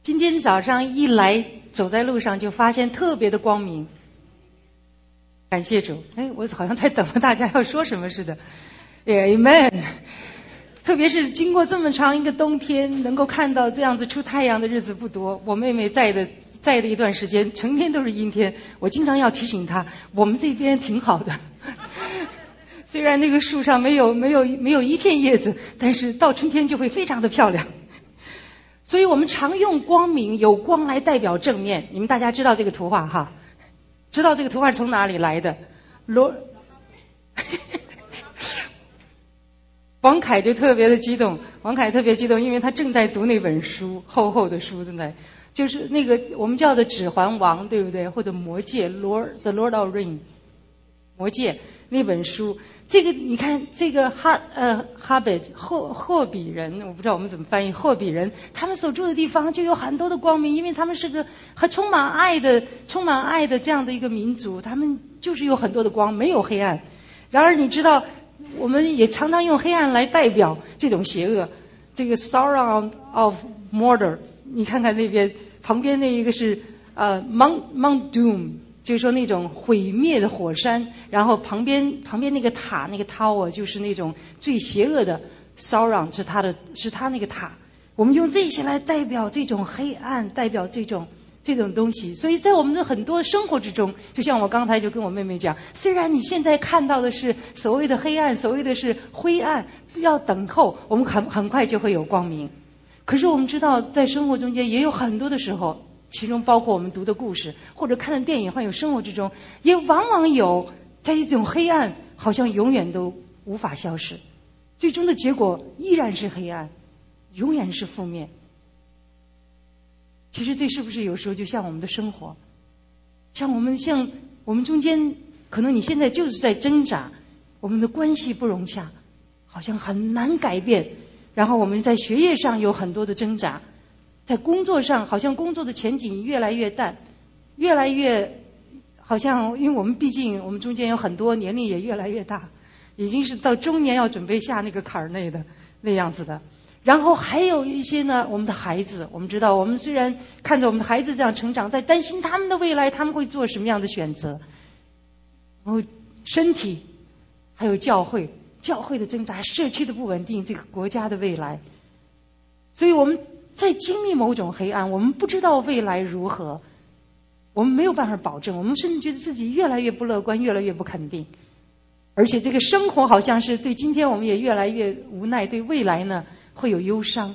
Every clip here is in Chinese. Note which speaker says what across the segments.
Speaker 1: 今天早上一来，走在路上就发现特别的光明。感谢主！我好像在等着大家要说什么似的。Amen。特别是经过这么长一个冬天，能够看到这样子出太阳的日子不多。我妹妹在的一段时间，成天都是阴天。我经常要提醒她，我们这边挺好的。虽然那个树上没有一片叶子，但是到春天就会非常的漂亮。所以我们常用光明，有光来代表正面。你们大家知道这个图画哈？知道这个图画是从哪里来的？王凯就特别的激动，因为他正在读那本书，厚厚的书正在，就是那个我们叫的《指环王》，对不对？或者《魔戒》The Lord of Ring， 魔戒那本书。这个你看，这个霍比人，我不知道我们怎么翻译，霍比人他们所住的地方就有很多的光明，因为他们是个充满爱的这样的一个民族，他们就是有很多的光，没有黑暗。然而你知道，我们也常常用黑暗来代表这种邪恶，这个 Sauron of Mordor， 你看看那边旁边那一个是Mount Doom， 就是说那种毁灭的火山，然后旁边那个塔，那个 tower 就是那种最邪恶的 Sauron， 是他那个塔。我们用这些来代表这种黑暗，代表这种东西。所以在我们的很多生活之中，就像我刚才就跟我妹妹讲，虽然你现在看到的是所谓的黑暗，所谓的是灰暗，要等候，我们很快就会有光明。可是我们知道，在生活中间也有很多的时候，其中包括我们读的故事或者看的电影，还有生活之中，也往往有在这种黑暗好像永远都无法消失，最终的结果依然是黑暗，永远是负面。其实这是不是有时候就像我们的生活，像我们中间，可能你现在就是在挣扎，我们的关系不融洽，好像很难改变，然后我们在学业上有很多的挣扎，在工作上好像工作的前景越来越淡，越来越好像，因为我们毕竟我们中间有很多年龄也越来越大，已经是到中年要准备下那个坎儿内的那样子的。然后还有一些呢，我们的孩子，我们知道，我们虽然看着我们的孩子这样成长，在担心他们的未来，他们会做什么样的选择，然后身体，还有教会的挣扎，社区的不稳定，这个国家的未来。所以我们在经历某种黑暗，我们不知道未来如何，我们没有办法保证，我们甚至觉得自己越来越不乐观，越来越不肯定，而且这个生活好像是对今天我们也越来越无奈，对未来呢会有忧伤。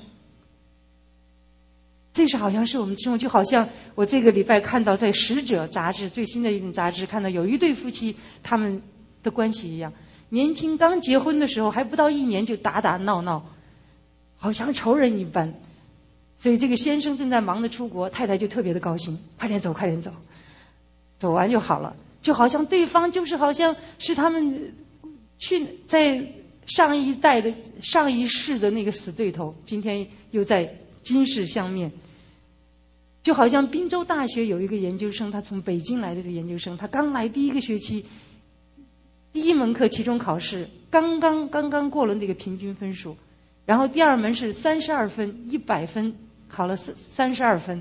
Speaker 1: 这是好像是我们的生活，就好像我这个礼拜看到在《使者》杂志最新的一种杂志，看到有一对夫妻他们的关系一样，年轻刚结婚的时候还不到1年就打打闹闹，好像仇人一般。所以这个先生正在忙着出国，太太就特别的高兴，快点走，走完就好了，就好像对方就是好像是他们在上一世的那个死对头，今天又在今世相面。就好像滨州大学有一个研究生，他从北京来的这个研究生，他刚来第一个学期，第一门课期中考试刚刚过了那个平均分数，然后第二门是32分，100分考了32分。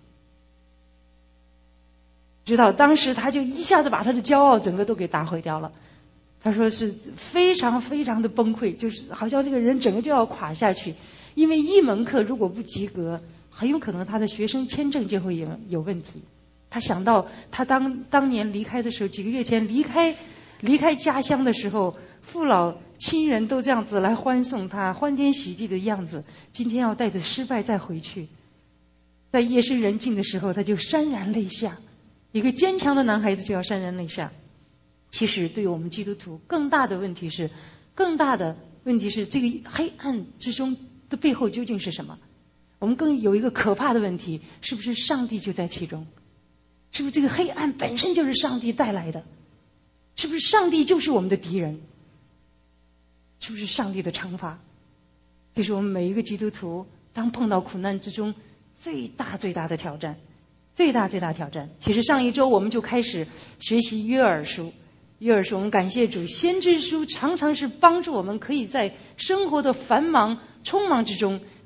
Speaker 1: 知道当时他就一下子把他的骄傲整个都给打毁掉了。他说是非常非常的崩溃，就是好像这个人整个就要垮下去，因为一门课如果不及格，很有可能他的学生签证就会有问题。他想到他当年离开的时候，几个月前离开家乡的时候，父老亲人都这样子来欢送他，欢天喜地的样子，今天要带着失败再回去，在夜深人静的时候他就潸然泪下。一个坚强的男孩子就要潸然泪下。其实对于我们基督徒更大的问题是这个黑暗之中的背后究竟是什么？我们更有一个可怕的问题，是不是上帝就在其中？是不是这个黑暗本身就是上帝带来的？是不是上帝就是我们的敌人？是不是上帝的惩罚？这是我们每一个基督徒当碰到苦难之中最大的挑战，最大挑战。其实上一周我们就开始学习约珥书，我们感谢主，先知书常常是帮助我们可以在生活的繁忙匆忙之中，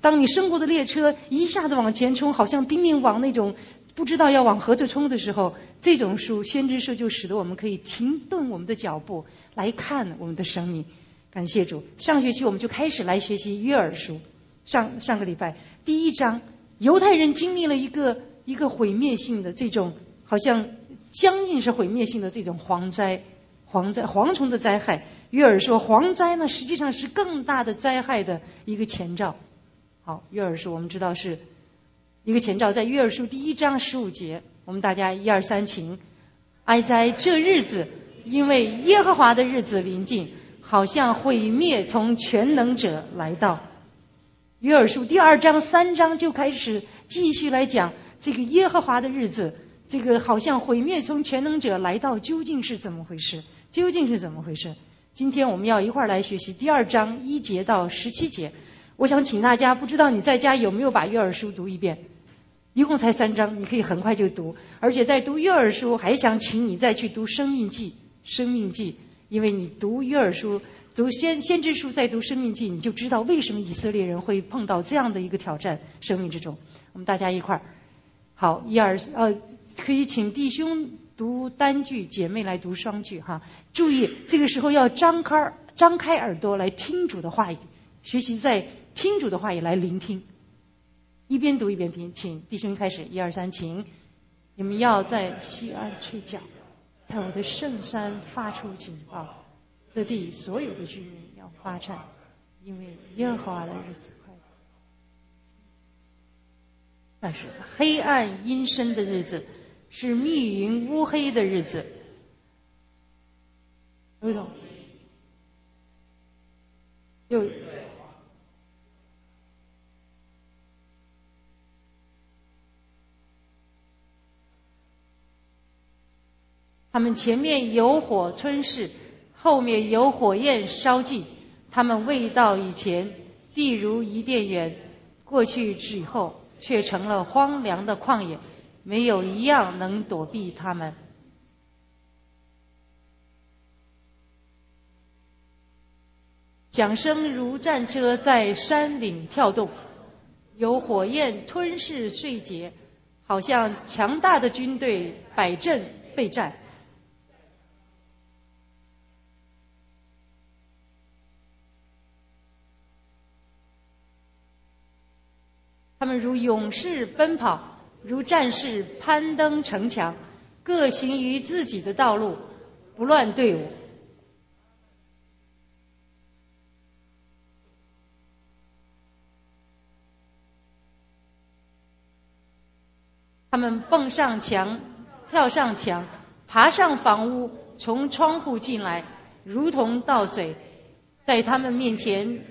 Speaker 1: 当你生活的列车一下子往前冲，好像拼命往那种不知道要往何处冲的时候，这种书，先知书就使得我们可以停顿我们的脚步，来看我们的生命。感谢主，上学期我们就开始来学习约珥书。上个礼拜第1章，犹太人经历了一个毁灭性的这种，好像将近是毁灭性的这种蝗虫的灾害。约珥说，蝗灾呢实际上是更大的灾害的一个前兆。好，约珥书我们知道是一个前兆，在约珥书第1章15节，我们大家1、2、3请。哀哉这日子，因为耶和华的日子临近，好像毁灭从全能者来到。约珥书第2章3章就开始继续来讲这个耶和华的日子，这个好像毁灭从全能者来到究竟是怎么回事？今天我们要一块儿来学习第2章1节到17节。我想请大家，不知道你在家有没有把约珥书读一遍？一共才3章，你可以很快就读。而且在读约珥书，还想请你再去读生命记，因为你读约珥书、读先知书，再读生命记，你就知道为什么以色列人会碰到这样的一个挑战。生命之中，我们大家一块儿。好可以请弟兄读单句，姐妹来读双句哈。注意，这个时候要张开耳朵来听主的话语，学习在听主的话语来聆听，一边读一边听。请弟兄开始，1、2、3，请。你们要在西安吹角，在我的圣山发出警报，这地所有的居民要发颤，因为耶和华的日子快到。那是黑暗阴深的日子，是密云乌黑的日子。有懂？有。他们前面有火吞噬，后面有火焰烧尽。他们未到以前，地如伊甸园；过去之后，却成了荒凉的旷野，没有一样能躲避他们。响声如战车在山岭跳动，有火焰吞噬碎秸，好像强大的军队摆阵备战。他们如勇士奔跑，如战士攀登城墙，各行于自己的道路，不乱队伍。他们蹦上墙，跳上墙，爬上房屋，从窗户进来，如同盗贼。在他们面前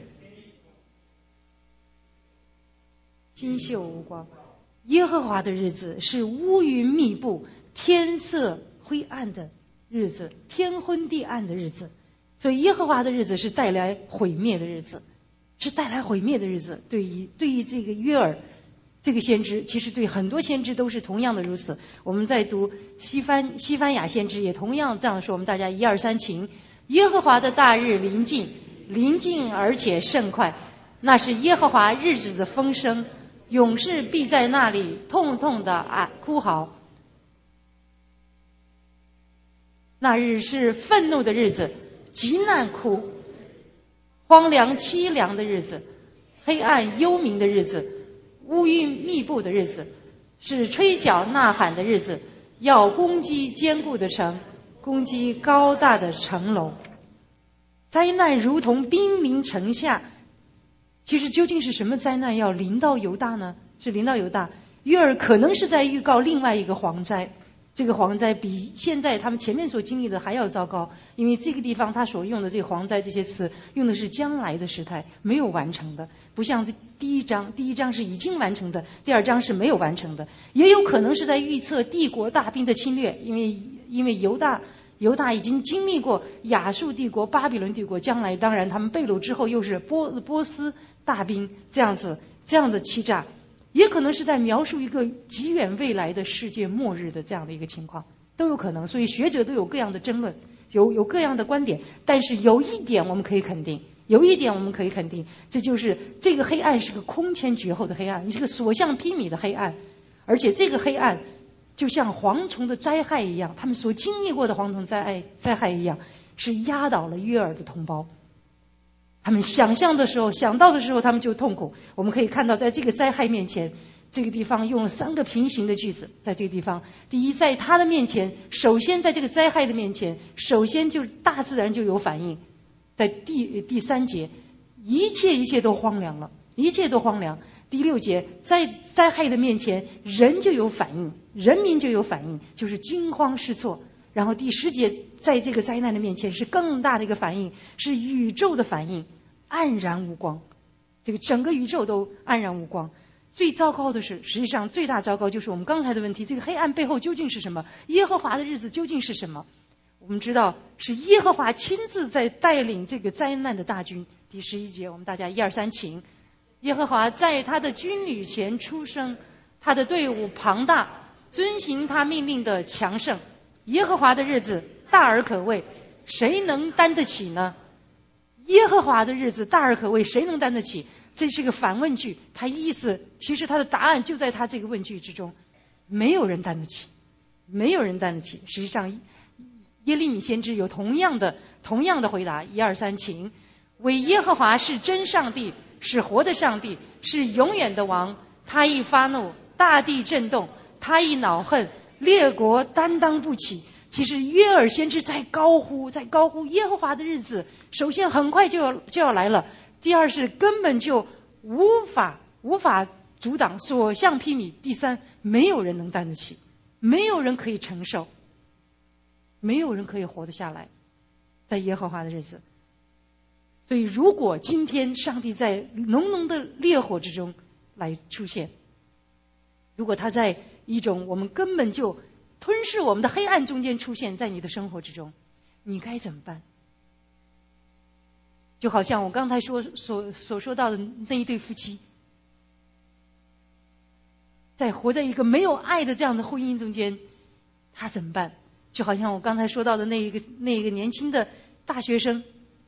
Speaker 1: 星宿无光。耶和华的日子是乌云密布，天色灰暗的日子，天昏地暗的日子。所以耶和华的日子是带来毁灭的日子，对于这个约珥这个先知，其实对很多先知都是同样的如此。我们在读西番雅先知也同样这样说。我们大家1、2、3请。耶和华的大日临近而且甚快，那是耶和华日子的风声，勇士必在那里痛痛的哭嚎。那日是愤怒的日子，极难哭，荒凉凄凉的日子，黑暗幽冥的日子，乌云密布的日子，是吹角呐喊的日子，要攻击坚固的城，攻击高大的城楼。灾难如同兵临城下。其实究竟是什么灾难要临到犹大呢？是临到犹大。约珥可能是在预告另外一个蝗灾，这个蝗灾比现在他们前面所经历的还要糟糕，因为这个地方他所用的这个蝗灾这些词用的是将来的时态，没有完成的，不像第一章是已经完成的，第2章是没有完成的。也有可能是在预测帝国大兵的侵略，因为犹大已经经历过亚述帝国、巴比伦帝国，将来当然他们被掳之后又是波斯大兵这样的欺诈，也可能是在描述一个极远未来的世界末日的这样的一个情况，都有可能。所以学者都有各样的争论，有各样的观点，但是有一点我们可以肯定， 有一点我们可以肯定，这就是这个黑暗是个空前绝后的黑暗，是个所向披靡的黑暗。而且这个黑暗就像蝗虫的灾害一样，他们所经历过的蝗虫灾害一样，是压倒了约珥的同胞。他们想到的时候他们就痛苦。我们可以看到在这个灾害面前，这个地方用了3个平行的句子。在这个地方，第一，在他的面前，首先在这个灾害的面前，首先就大自然就有反应。在第3节，一切都荒凉了，一切都荒凉。第6节，在灾害的面前，人就有反应，人民就有反应，就是惊慌失措。然后第10节，在这个灾难的面前是更大的一个反应，是宇宙的反应，黯然无光。这个整个宇宙都黯然无光。最糟糕的是，实际上最大糟糕就是我们刚才的问题，这个黑暗背后究竟是什么？耶和华的日子究竟是什么？我们知道是耶和华亲自在带领这个灾难的大军。第11节，我们大家1、2、3请。耶和华在他的军旅前出生，他的队伍庞大，遵行他命令的强盛。耶和华的日子大而可畏，谁能担得起呢？耶和华的日子大而可畏，谁能担得起？这是个反问句，它意思其实它的答案就在它这个问句之中，没有人担得起，没有人担得起。实际上耶利米先知有同样的回答。1、2、3请。为耶和华是真上帝，是活的上帝，是永远的王。他一发怒，大地震动；他一恼恨，列国担当不起。其实约珥先知在高呼耶和华的日子，首先很快就要来了。第二是根本就无法阻挡，所向披靡。第三，没有人能担得起，没有人可以承受，没有人可以活得下来，在耶和华的日子。所以如果今天上帝在浓浓的烈火之中来出现，如果他在一种我们根本就吞噬我们的黑暗中间出现在你的生活之中，你该怎么办？就好像我刚才所说到的那一对夫妻，在活在一个没有爱的这样的婚姻中间，他怎么办？就好像我刚才说到的那一个年轻的大学生，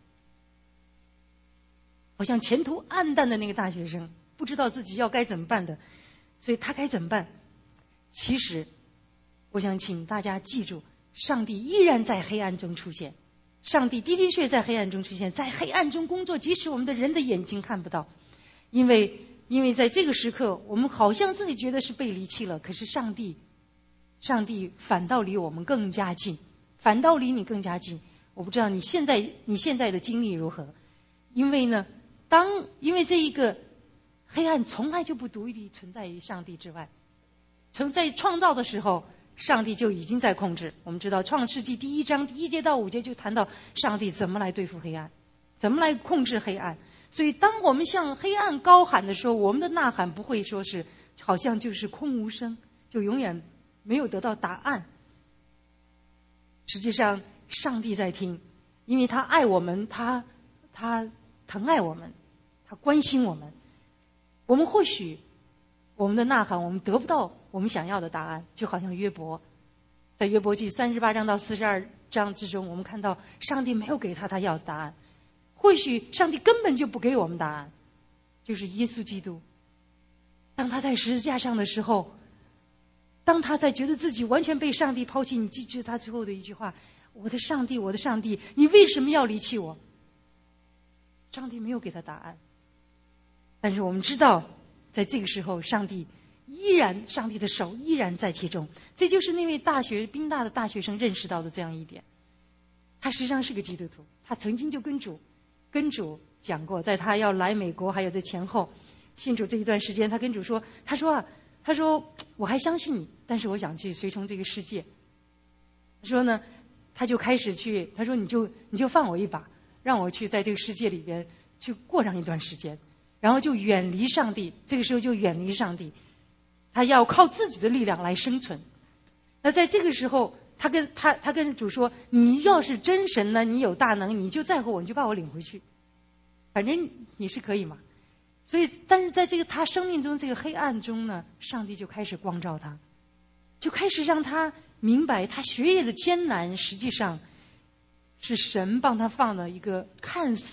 Speaker 1: 好像前途暗淡的那个大学生，不知道自己要该怎么办的，所以他该怎么办？其实我想请大家记住，上帝依然在黑暗中出现，上帝的确在黑暗中出现，在黑暗中工作，即使我们的人的眼睛看不到。因为在这个时刻，我们好像自己觉得是被离弃了，可是上帝反倒离我们更加近，反倒离你更加近。我不知道你现在的经历如何，因为这一个黑暗从来就不独立存在于上帝之外。在创造的时候，上帝就已经在控制。我们知道创世纪第1章1节到5节就谈到上帝怎么来对付黑暗，怎么来控制黑暗。所以当我们向黑暗高喊的时候，我们的呐喊不会说是好像就是空无声，就永远没有得到答案。实际上上帝在听，因为他爱我们，他疼爱我们，他关心我们。我们或许我们的呐喊我们得不到我们想要的答案，就好像约伯，在约伯记38章到42章之中，我们看到上帝没有给他要的答案。或许上帝根本就不给我们答案，就是耶稣基督，当他在十字架上的时候，当他在觉得自己完全被上帝抛弃，你记住他最后的一句话：我的上帝，我的上帝，你为什么要离弃我？上帝没有给他答案，但是我们知道在这个时候上帝的手依然在其中。这就是那位宾大的大学生认识到的这样一点。他实际上是个基督徒，他曾经就跟主讲过，在他要来美国还有在前后信主这一段时间，他跟主说，他说我还相信你，但是我想去随从这个世界。他说呢，他就开始去，他说你就放我一把，让我去在这个世界里边去过上一段时间，然后就远离上帝。这个时候就远离上帝，他要靠自己的力量来生存。那在这个时候，他跟主说，你要是真神呢，你有大能，你就在乎我，你就把我领回去，反正你是可以嘛。所以但是在这个他生命中这个黑暗中呢，上帝就开始光照他，就开始让他明白他学业的艰难实际上是神帮他放了一个看似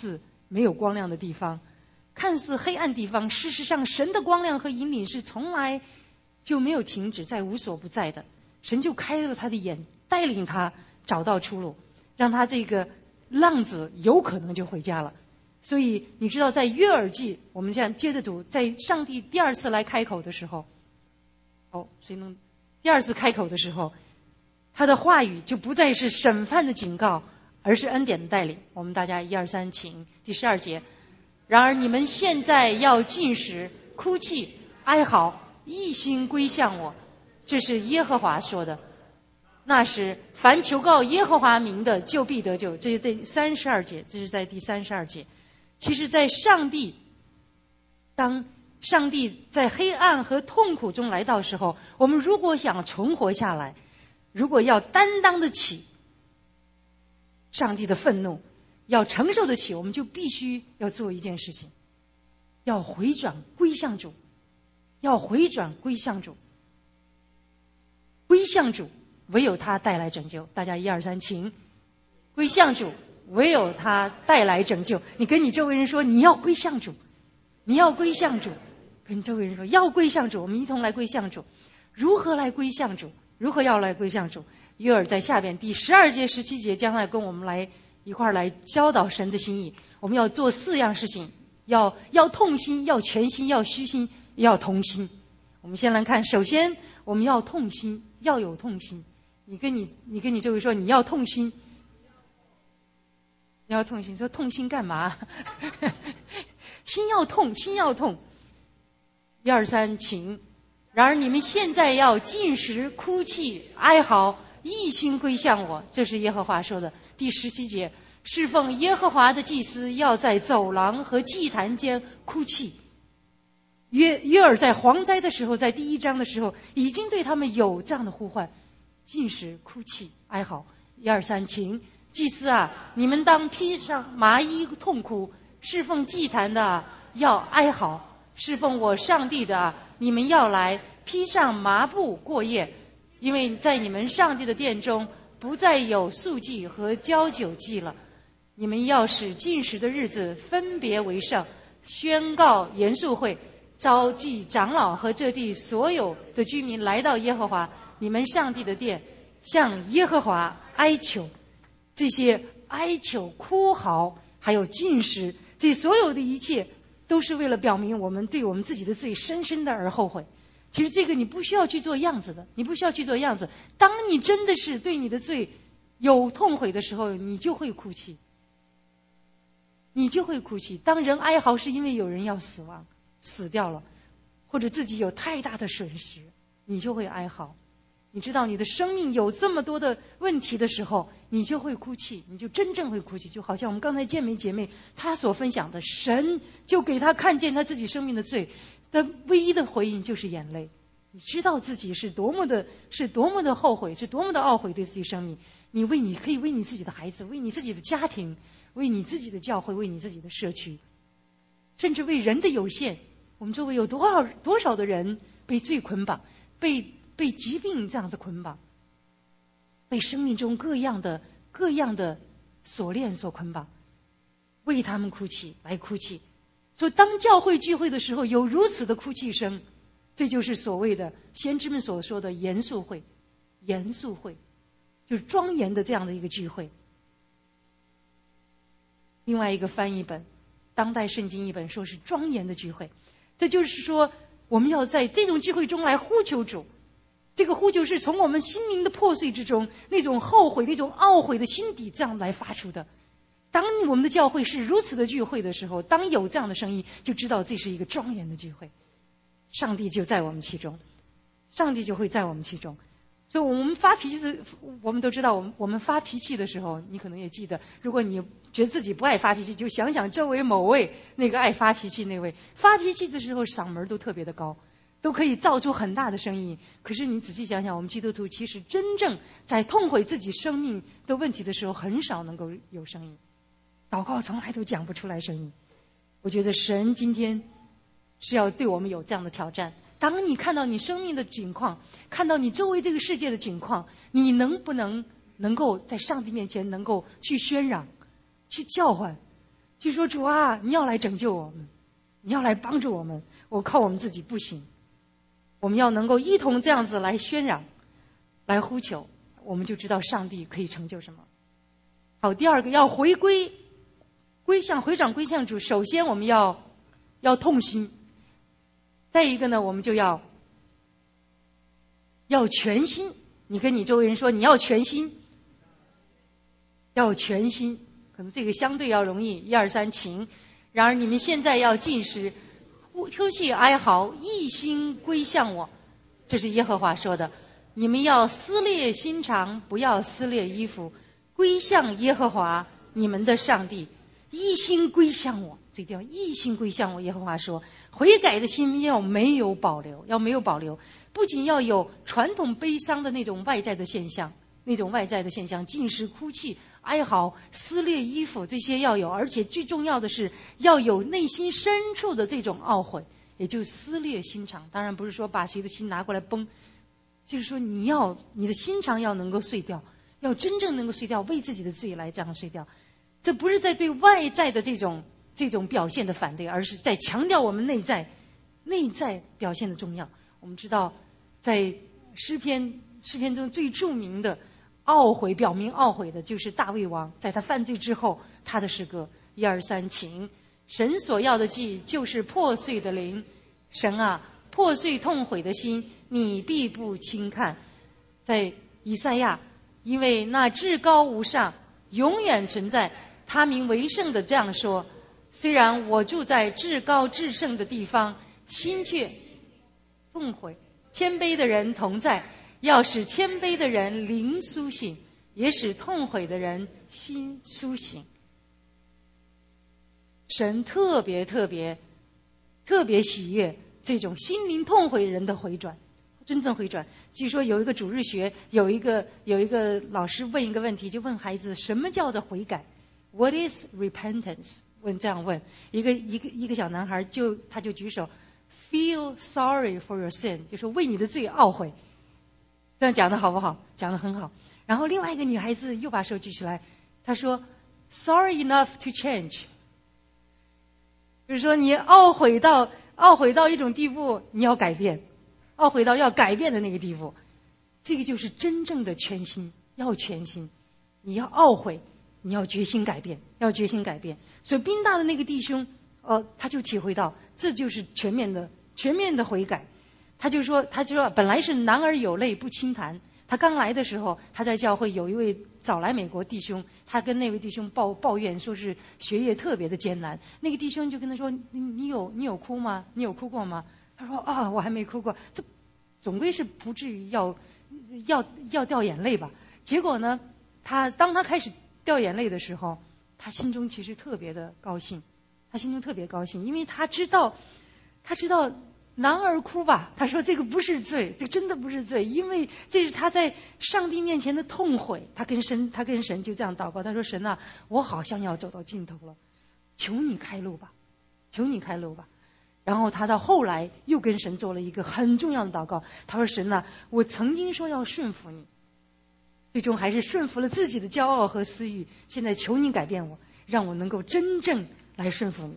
Speaker 1: 没有光亮的地方，看似黑暗地方，事实上神的光亮和引领是从来就没有停止，在无所不在的。神就开了他的眼，带领他找到出路，让他这个浪子有可能就回家了。所以你知道在约珥记，我们这样接着读，在上帝第二次来开口的时候，谁能第二次开口的时候，他的话语就不再是审判的警告，而是恩典的带领。我们大家1、2、3，请第12节。然而你们现在要禁食、哭泣、哀嚎，一心归向我，这是耶和华说的。那时凡求告耶和华名的，就必得救。这是第32节，这是在第32节。其实在当上帝在黑暗和痛苦中来到的时候，我们如果想存活下来，如果要担当得起上帝的愤怒，要承受得起，我们就必须要做一件事情，要回转归向主，要回转归向主，归向主，唯有他带来拯救。大家1、2、3，请归向主，唯有他带来拯救。你跟你周围人说，你要归向主，你要归向主，跟你周围人说要归向主。我们一同来归向主。如何来归向主？如何要来归向主？约珥在下边第12节、17节将来跟我们来一块来教导神的心意。我们要做4样事情，要痛心，要全心，要虚心，要同心。我们先来看，首先我们要痛心，要有痛心。你跟你周围说，你要痛心，你要痛心。说痛心干嘛？心要痛，心要痛。1、2、3，请。然而你们现在要禁食、哭泣、哀嚎，一心归向我，这是耶和华说的。第17节，侍奉耶和华的祭司要在走廊和祭坛间哭泣。约珥在蝗灾的时候，在第1章的时候，已经对他们有这样的呼唤：禁食、哭泣、哀嚎。1、2、3，请。祭司啊，你们当披上麻衣痛哭；侍奉祭坛的要哀嚎；侍奉我上帝的，你们要来披上麻布过夜，因为在你们上帝的殿中不再有素祭和浇酒祭了。你们要使禁食的日子分别为圣，宣告严肃会，召集长老和这地所有的居民来到耶和华你们上帝的殿，向耶和华哀求。这些哀求、哭嚎还有禁食，这所有的一切都是为了表明我们对我们自己的罪深深的而后悔。其实这个你不需要去做样子的，你不需要去做样子。当你真的是对你的罪有痛悔的时候，你就会哭泣，你就会哭泣。当人哀嚎是因为有人要死亡，死掉了，或者自己有太大的损失，你就会哀嚎。你知道你的生命有这么多的问题的时候，你就会哭泣，你就真正会哭泣。就好像我们刚才姐妹她所分享的，神就给她看见她自己生命的罪的唯一的回应就是眼泪。你知道自己是多么的后悔，是多么的懊悔对自己生命。你可以为你自己的孩子，为你自己的家庭，为你自己的教会，为你自己的社区，甚至为人的有限。我们周围有多少的人被罪捆绑，被疾病这样子捆绑，被生命中各样的锁链所捆绑，为他们哭泣，来哭泣。所以当教会聚会的时候有如此的哭泣声，这就是所谓的先知们所说的严肃会，严肃会就是庄严的这样的一个聚会。另外一个翻译本当代圣经译本说是庄严的聚会，这就是说我们要在这种聚会中来呼求主。这个呼求是从我们心灵的破碎之中，那种后悔、那种懊悔的心底这样来发出的。当我们的教会是如此的聚会的时候，当有这样的声音，就知道这是一个庄严的聚会，上帝就在我们其中，上帝就会在我们其中。所以我们发脾气的，我们都知道，我们发脾气的时候，你可能也记得，如果你觉得自己不爱发脾气，就想想周围某位那个爱发脾气那位，发脾气的时候嗓门都特别的高，都可以造出很大的声音。可是你仔细想想，我们基督徒其实真正在痛悔自己生命的问题的时候，很少能够有声音，祷告从来都讲不出来声音。我觉得神今天是要对我们有这样的挑战。当你看到你生命的景况，看到你周围这个世界的景况，你能够在上帝面前能够去喧嚷，去叫唤， 就说主啊，你要来拯救我们，你要来帮助我们，我靠我们自己不行。我们要能够一同这样子来宣嚷，来呼求，我们就知道上帝可以成就什么。好，第二个要回归向回转归向主。首先我们要痛心，再一个呢，我们就要全心。你跟你周围人说你要全心，要全心，可能这个相对要容易。1、2、3，请。然而你们现在要禁食，哭泣哀嚎，一心归向我。这是耶和华说的。你们要撕裂心肠，不要撕裂衣服，归向耶和华你们的上帝，一心归向我。这个地方一心归向我，耶和华说，悔改的心要没有保留，要没有保留。不仅要有传统悲伤的那种外在的现象，禁食、哭泣、哀嚎、撕裂衣服，这些要有，而且最重要的是要有内心深处的这种懊悔，也就是撕裂心肠。当然不是说把谁的心拿过来崩，就是说你的心肠要能够碎掉，要真正能够碎掉，为自己的罪来这样碎掉。这不是在对外在的这种表现的反对，而是在强调我们内在表现的重要。我们知道在诗篇中最著名的表明懊悔的就是大卫王，在他犯罪之后他的诗歌。1、2、3，请。神所要的祭就是破碎的灵，神啊，破碎痛悔的心你必不轻看。在以赛亚，因为那至高无上永远存在，他名为圣的这样说，虽然我住在至高至圣的地方，心却痛悔。谦卑的人同在，要使谦卑的人灵苏醒，也使痛悔的人心苏醒。神特别喜悦这种心灵痛悔人的回转，真正回转。据说有一个主日学，有一个老师问一个问题，就问孩子什么叫做悔改， What is repentance？ 这样问一个小男孩，他就举手 Feel sorry for your sin， 就说为你的罪懊悔。这样讲的好不好？讲的很好。然后另外一个女孩子又把手举起来，她说 Sorry enough to change， 就是说你懊悔到一种地步，你要改变，懊悔到要改变的那个地步。这个就是真正的全心，要全心。你要懊悔，你要决心改变，所以宾大的那个弟兄他就体会到这就是全面的悔改。他就说本来是男儿有泪不轻弹。他刚来的时候，他在教会有一位早来美国弟兄，他跟那位弟兄抱怨说是学业特别的艰难。那个弟兄就跟他说，你有哭吗？你有哭过吗？他说我还没哭过。这总归是不至于要掉眼泪吧。结果呢，当他开始掉眼泪的时候，他心中其实特别的高兴，因为他知道男儿哭吧，他说这个不是罪，这个真的不是罪，因为这是他在上帝面前的痛悔。他跟神就这样祷告，他说神啊，我好像要走到尽头了，求你开路吧。然后他到后来又跟神做了一个很重要的祷告，他说神啊，我曾经说要顺服你，最终还是顺服了自己的骄傲和私欲，现在求你改变我，让我能够真正来顺服你，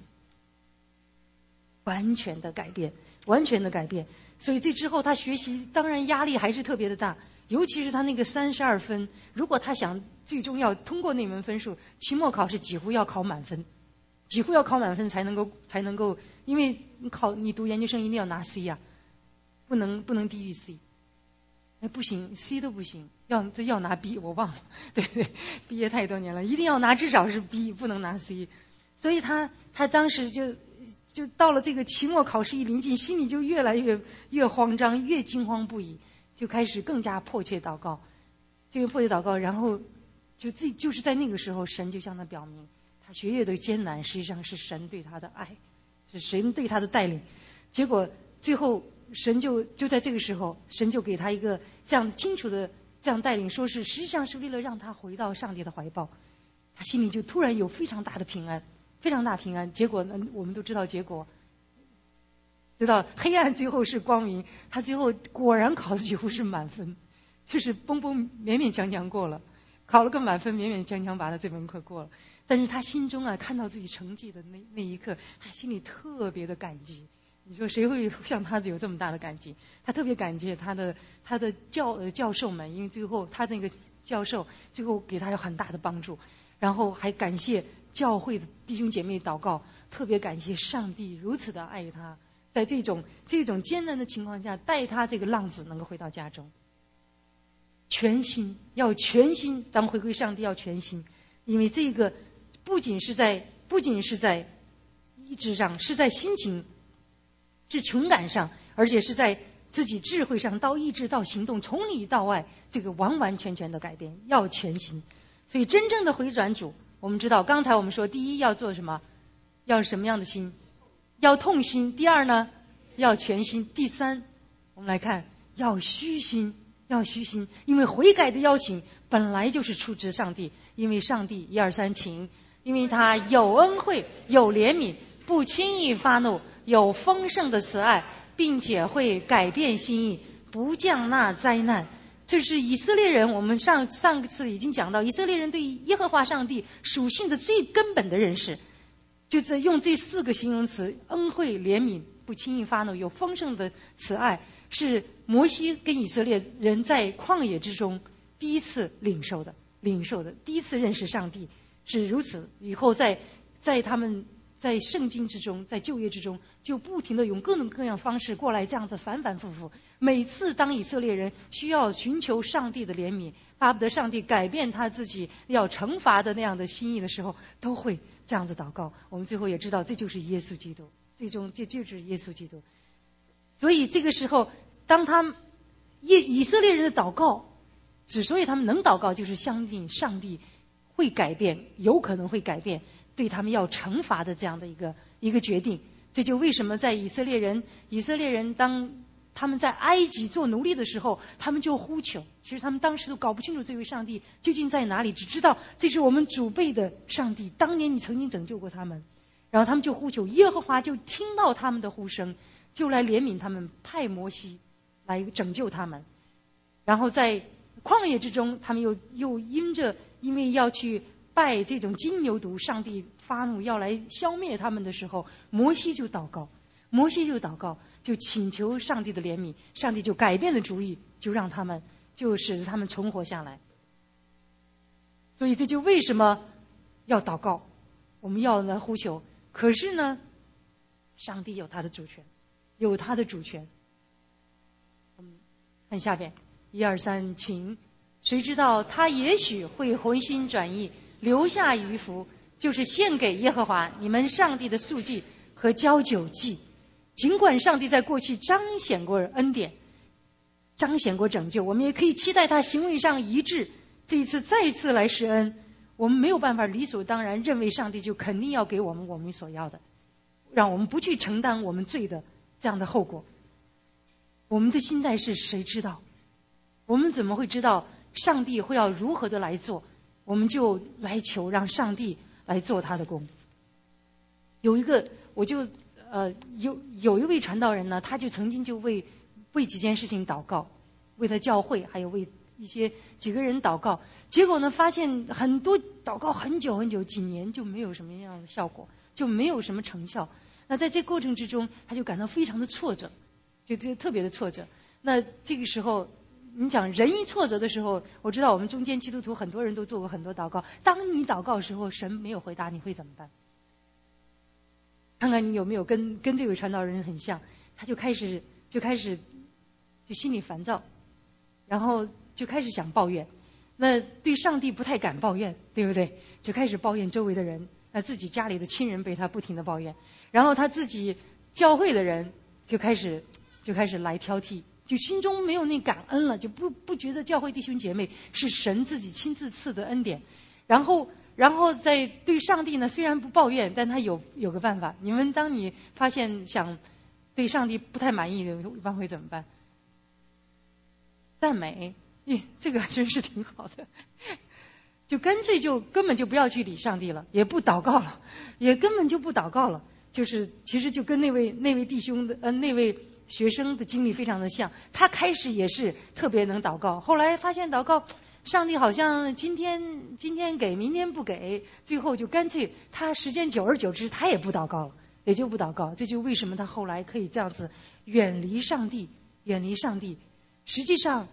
Speaker 1: 完全的改变。所以这之后他学习当然压力还是特别的大，尤其是他那个32分，如果他想最终要通过那门分数，期末考试几乎要考满分才能够，因为你读研究生一定要拿 C 啊，不能低于 C。不行 ，C 都不行，要拿 B， 我忘了，对，毕业太多年了，一定要拿至少是 B， 不能拿 C。所以他当时就到了这个期末考试一临近，心里就越来越慌张，越惊慌不已，就开始更加迫切祷告。然后就是在那个时候，神就向他表明，他学业的艰难实际上是神对他的爱，是神对他的带领。结果最后神就在这个时候，神就给他一个这样清楚的这样带领，说是实际上是为了让他回到上帝的怀抱。他心里就突然有非常大平安。结果呢，我们都知道结果，知道黑暗最后是光明，他最后果然考的几乎是满分，就是勉勉强过了， 考了个满分，勉勉强强把他这门课过了。但是他心中啊，看到自己成绩的那一刻，他心里特别的感激。你说谁会像他有这么大的感激？他特别感谢他的教授们，因为最后他那个教授最后给他有很大的帮助，然后还感谢教会的弟兄姐妹祷告，特别感谢上帝如此的爱他，在这种艰难的情况下，带他这个浪子能够回到家中。全心，要全心，当回归上帝要全心，因为这个不仅是在意志上，是在心情，是情感上，而且是在自己智慧上，到意志到行动，从里到外，这个完完全全的改变，要全心。所以真正的回转主，我们知道刚才我们说，第一要做什么？要什么样的心？要痛心。第二呢，要全心。第三，我们来看，要虚心。要虚心，因为悔改的邀请本来就是出自上帝，因为上帝1、2、3请，因为他有恩惠，有怜悯，不轻易发怒，有丰盛的慈爱，并且会改变心意，不降纳灾难。这是以色列人，我们上次已经讲到，以色列人对耶和华上帝属性的最根本的认识，就在用这4个形容词：恩惠、怜悯、不轻易发怒，有丰盛的慈爱，是摩西跟以色列人在旷野之中第一次领受的，第一次认识上帝是如此。以后在他们在圣经之中，在旧约之中，就不停的用各种各样方式过来，这样子反反复复。每次当以色列人需要寻求上帝的怜悯，巴不得上帝改变他自己要惩罚的那样的心意的时候，都会这样子祷告。我们最后也知道，这就是耶稣基督，最终这就是耶稣基督。所以这个时候，当以色列人的祷告，之所以他们能祷告，就是相信上帝会改变，有可能会改变对他们要惩罚的这样的一个决定。这就为什么在以色列人当他们在埃及做奴隶的时候，他们就呼求。其实他们当时都搞不清楚这位上帝究竟在哪里，只知道这是我们祖辈的上帝，当年你曾经拯救过他们。然后他们就呼求，耶和华就听到他们的呼声，就来怜悯他们，派摩西来拯救他们。然后在旷野之中，他们又因为要去拜这种金牛犊，上帝发怒要来消灭他们的时候，摩西就祷告，就请求上帝的怜悯，上帝就改变了主意，就使得他们存活下来。所以这就为什么要祷告，我们要来呼求。可是呢，上帝有他的主权，看下边1、2、3，请。谁知道他也许会回心转意，留下余福，就是献给耶和华你们上帝的素祭和交酒祭。尽管上帝在过去彰显过恩典，彰显过拯救，我们也可以期待他行为上一致，这一次再一次来施恩。我们没有办法理所当然认为上帝就肯定要给我们所要的，让我们不去承担我们罪的这样的后果。我们的心态是谁知道？我们怎么会知道上帝会要如何的来做？我们就来求让上帝来做他的工。有一位传道人呢，他就曾经就为几件事情祷告，为他教会还有为几个人祷告，结果呢发现很多祷告很久几年就没有什么样的效果，就没有什么成效。那在这过程之中，他就感到非常的挫折，就特别的挫折。那这个时候你讲人一挫折的时候，我知道我们中间基督徒很多人都做过很多祷告，当你祷告的时候神没有回答，你会怎么办？看看你有没有跟这位传道人很像，他就开始就心里烦躁，然后就开始想抱怨。那对上帝不太敢抱怨，对不对？就开始抱怨周围的人，自己家里的亲人被他不停的抱怨，然后他自己教会的人就开始来挑剔，就心中没有那感恩了，就不觉得教会弟兄姐妹是神自己亲自赐的恩典。然后在对上帝呢，虽然不抱怨，但他有个办法。你们当你发现想对上帝不太满意的，一般会怎么办？赞美，这个真是挺好的。就干脆根本就不要去理上帝了，也不祷告了，也根本就不祷告了。就是其实就跟那位弟兄的那位学生的经历非常的像，他开始也是特别能祷告，后来发现祷告上帝好像今天给，明天不给，最后就干脆他时间久而久之他也不祷告了，也就不祷告。这就为什么他后来可以这样子远离上帝。实际上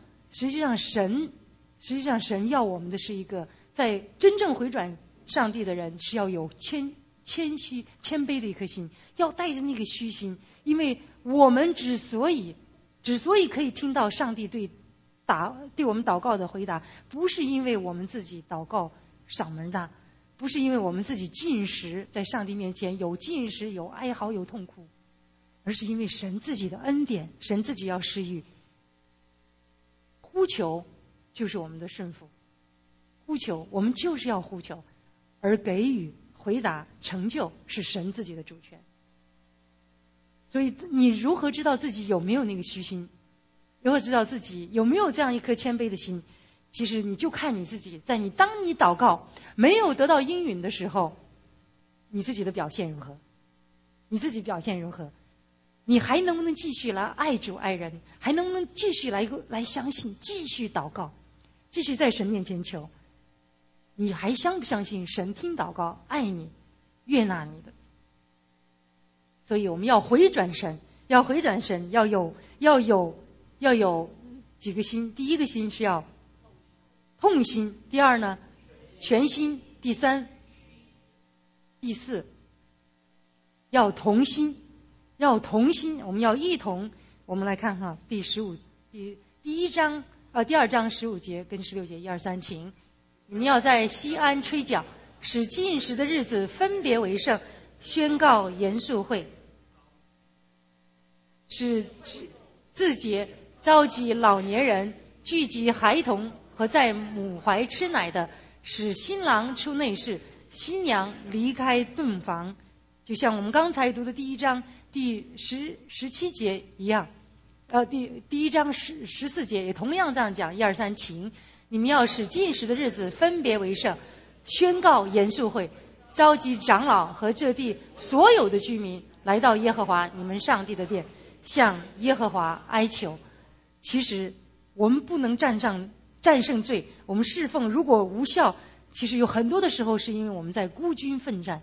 Speaker 1: 神要我们的是一个在真正回转上帝的人是要有谦虚谦卑的一颗心，要带着那个虚心。因为我们之所以可以听到上帝对我们祷告的回答，不是因为我们自己祷告嗓门大，不是因为我们自己进食在上帝面前有进食有哀嚎有痛哭，而是因为神自己的恩典，神自己要施予。呼求就是我们的顺服，呼求我们就是要呼求，而给予回答成就是神自己的主权。所以你如何知道自己有没有那个虚心，如何知道自己有没有这样一颗谦卑的心，其实你就看你自己，当你祷告没有得到应允的时候，你自己的表现如何，你还能不能继续来爱主爱人，还能不能继续来相信，继续祷告，继续在神面前求。你还相不相信神听祷告，爱你，悦纳你的？所以我们要回转神，要有几个心。第一个心是要痛心，第二呢全心，第三第四要同心。我们要一同。我们来看哈，第二章15节跟16节1、2、3，请你们要在西安吹角，使禁食的日子分别为圣，宣告严肃会，使自节召集老年人，聚集孩童和在母怀吃奶的，使新郎出内室，新娘离开洞房。就像我们刚才读的第1章第17节一样，第1章14节也同样这样讲。1、2、3，请你们要使禁食的日子分别为圣，宣告严肃会，召集长老和这地所有的居民，来到耶和华你们上帝的殿，向耶和华哀求。其实我们不能战胜罪，我们侍奉如果无效，其实有很多的时候是因为我们在孤军奋战，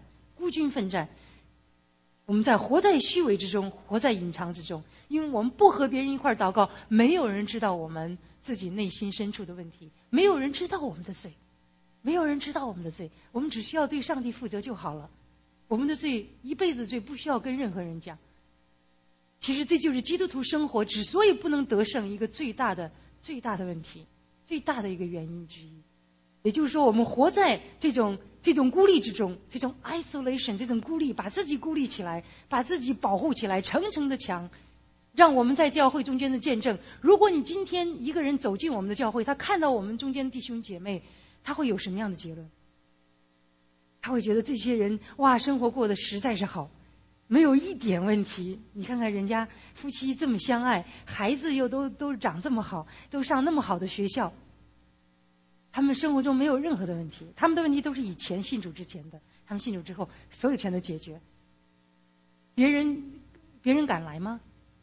Speaker 1: 我们在活在虚伪之中，活在隐藏之中。因为我们不和别人一块祷告，没有人知道我们自己内心深处的问题，没有人知道我们的罪，我们只需要对上帝负责就好了。我们的罪，一辈子罪，不需要跟任何人讲。其实这就是基督徒生活之所以不能得胜一个最大的问题，最大的一个原因之一。也就是说，我们活在这种孤立之中，这种 isolation， 这种孤立，把自己孤立起来，把自己保护起来，层层的墙，让我们在教会中间的见证。如果你今天一个人走进我们的教会，他看到我们中间弟兄姐妹，他会有什么样的结论？他会觉得这些人哇，生活过得实在是好，没有一点问题。你看看人家夫妻这么相爱，孩子又都长这么好，都上那么好的学校，他们生活中没有任何的问题。他们的问题都是以前信主之前的，他们信主之后所有全都解决。别人敢来吗？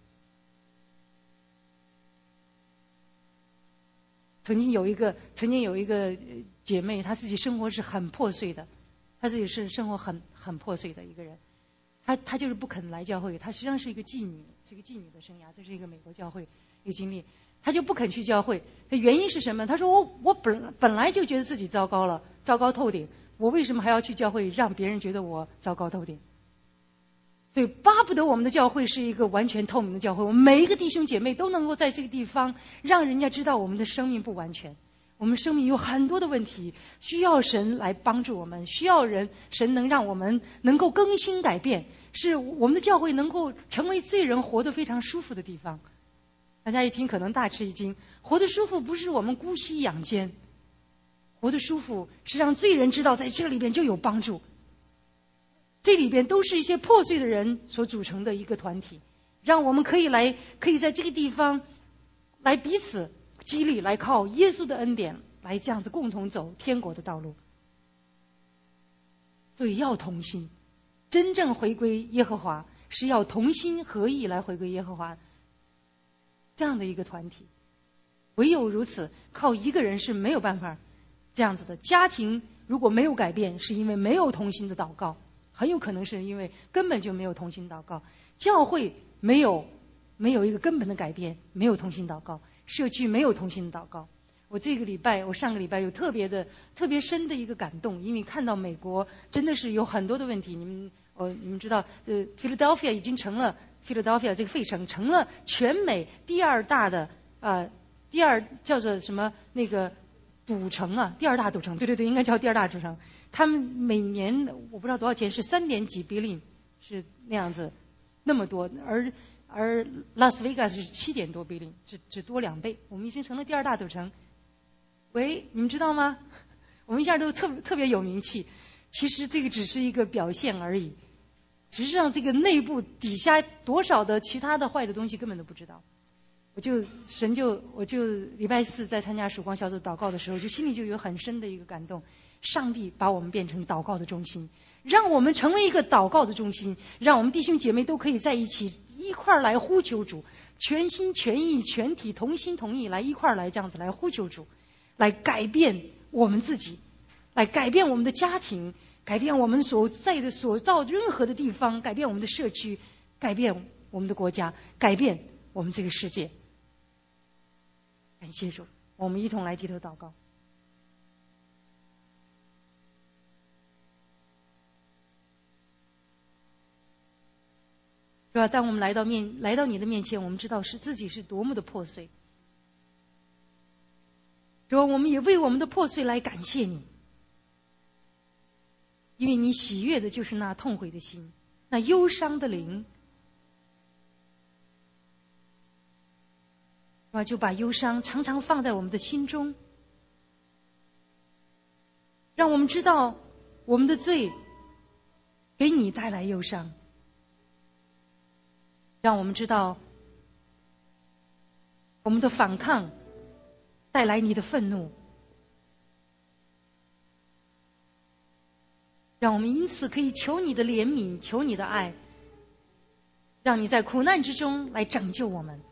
Speaker 1: 曾经有一个姐妹，她自己生活是很破碎的，她自己是生活很破碎的一个人，她就是不肯来教会。她实际上是一个妓女，是一个妓女的生涯，这是一个美国教会一个经历。她就不肯去教会，她原因是什么？她说我本来就觉得自己糟糕了，糟糕透顶，我为什么还要去教会让别人觉得我糟糕透顶？所以巴不得我们的教会是一个完全透明的教会，我们每一个弟兄姐妹都能够在这个地方让人家知道我们的生命不完全，我们生命有很多的问题，需要神来帮助我们，需要神能让我们能够更新改变，是我们的教会能够成为罪人活得非常舒服的地方。大家一听可能大吃一惊，活得舒服不是我们姑息养奸，活得舒服是让罪人知道在这里边就有帮助。这里边都是一些破碎的人所组成的一个团体，让我们可以在这个地方来彼此激励，来靠耶稣的恩典来这样子共同走天国的道路。所以要同心，真正回归耶和华是要同心合意来回归耶和华这样的一个团体。 唯有如此，靠一个人是没有办法这样子的。家庭如果没有改变，是因为没有同心的祷告，很有可能是因为根本就没有同心祷告。教会没有一个根本的改变，没有同心祷告。社区没有同心的祷告。我上个礼拜有特别深的一个感动，因为看到美国真的是有很多的问题。你们知道，Philadelphia 已经成了 Philadelphia 这个费城成了全美第二大的叫做什么那个赌城啊，第二大赌城，对，应该叫第二大赌城。他们每年我不知道多少钱，是3点几 billion， 是那样子，那么多，而拉斯维加斯是7点多 billion， 只多2倍。我们已经成了第二大赌城。喂，你们知道吗？我们一下都特别有名气。其实这个只是一个表现而已，实际上这个内部底下多少的其他的坏的东西根本都不知道。我就礼拜4在参加曙光小组祷告的时候，就心里就有很深的一个感动。上帝把我们变成祷告的中心，让我们成为一个祷告的中心，让我们弟兄姐妹都可以在一起一块儿来呼求主，全心全意全体同心同意来一块儿来这样子来呼求主，来改变我们自己，来改变我们的家庭，改变我们所到任何的地方，改变我们的社区，改变我们的国家，改变我们这个世界。感谢主，我们一同来低头祷告。是吧？当我们来到你的面前，我们知道自己是多么的破碎。主啊，我们也为我们的破碎来感谢你，因为你喜悦的就是那痛悔的心，那忧伤的灵。是吧？就把忧伤常常放在我们的心中，让我们知道我们的罪给你带来忧伤，让我们知道我们的反抗带来你的愤怒，让我们因此可以求你的怜悯，求你的爱，让你在苦难之中来拯救我们。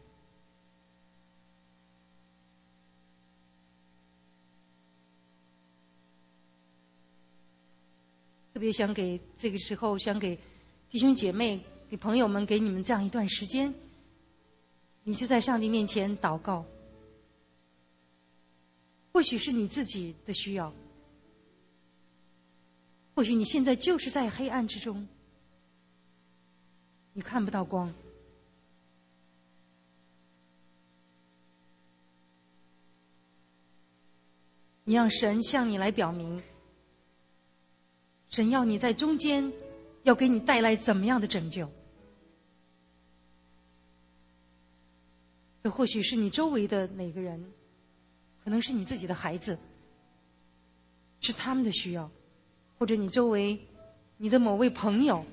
Speaker 1: 特别这个时候想给弟兄姐妹、给朋友们，给你们这样一段时间，你就在上帝面前祷告。或许是你自己的需要，或许你现在就是在黑暗之中，你看不到光。你让神向你来表明，神要你在中间，要给你带来怎么样的拯救。这或许是你周围的哪个人，可能是你自己的孩子，是他们的需要，或者你周围你的某位朋友，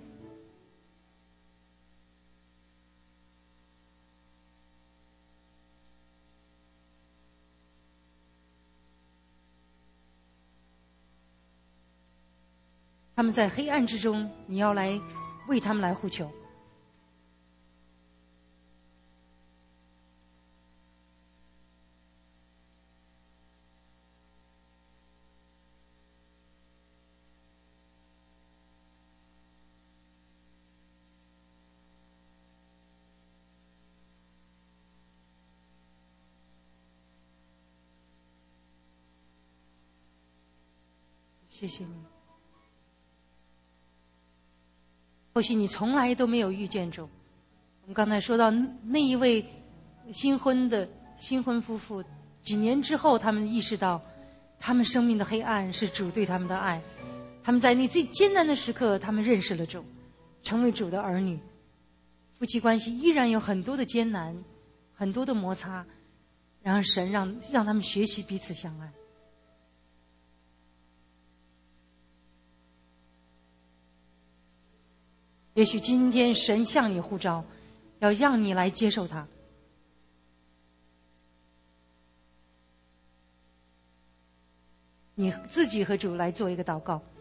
Speaker 1: 他们在黑暗之中，你要来为他们来呼求。谢谢你。或许你从来都没有遇见主。我们刚才说到那一位新婚夫妇，几年之后他们意识到他们生命的黑暗是主对他们的爱，他们在那最艰难的时刻他们认识了主，成为主的儿女。夫妻关系依然有很多的艰难，很多的摩擦，然而神让他们学习彼此相爱。也许今天神向你呼召，要让你来接受他。你自己和主来做一个祷告。